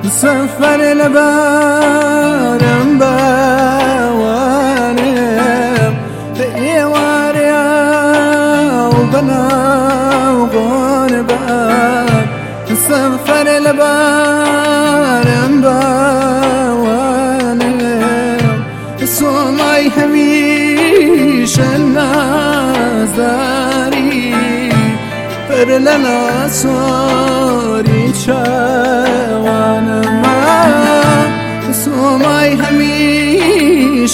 سفر لبارم باوانم بإيواريا وبناو غنبان سفر لبارم باوانم سوماي هميش النازاري فرلنا صوري شوانما سوماي هميش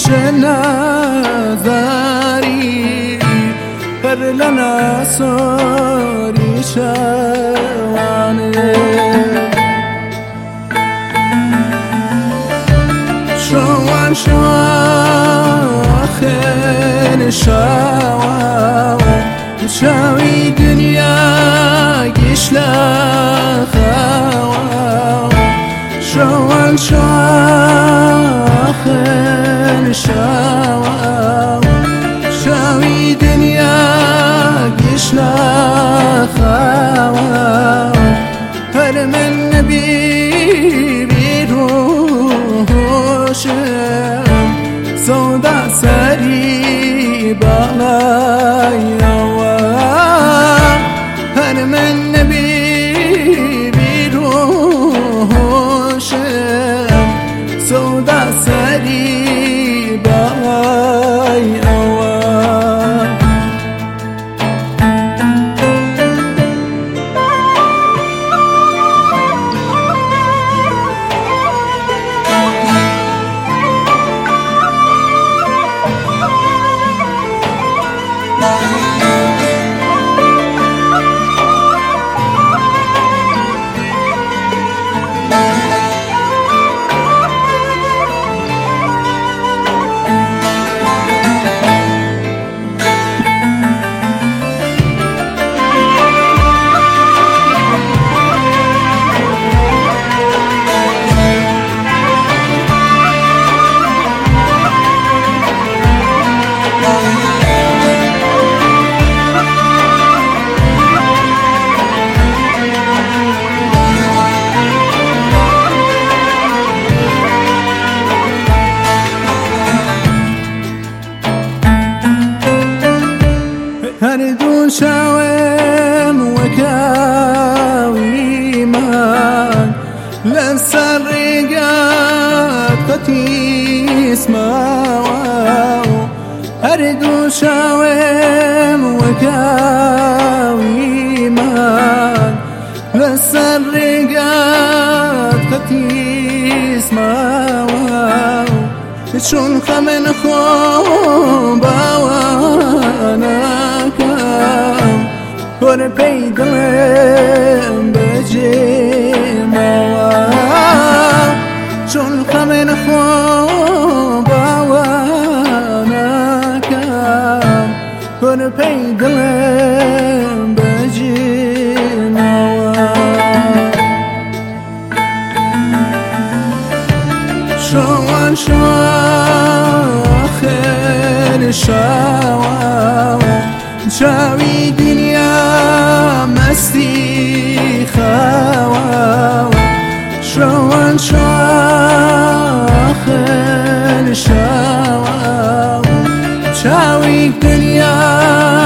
النازاري فرلنا صوري شوانما شوان شواخن شوان شاوي دنيا يشلخوا شوان شواخن شوان شاوي دنيا يشلخوا هل من نبي بيروشم سودا سري بالايا هل من نبي بيروشم سودا سري بالايا هردون شاوم وكاوي مان لسر رقات قتيس ماواو هردون شاوم وكاوي مان لسر رقات قتيس ماواو شون خمن خوب وانا ور پیدلم بجیما چون خمن خوب وانا کم ور پیدلم بجیما شوان شواخن شوان شاوي دنيا مستي خوا شوان شواخن شوا شاوي دنيا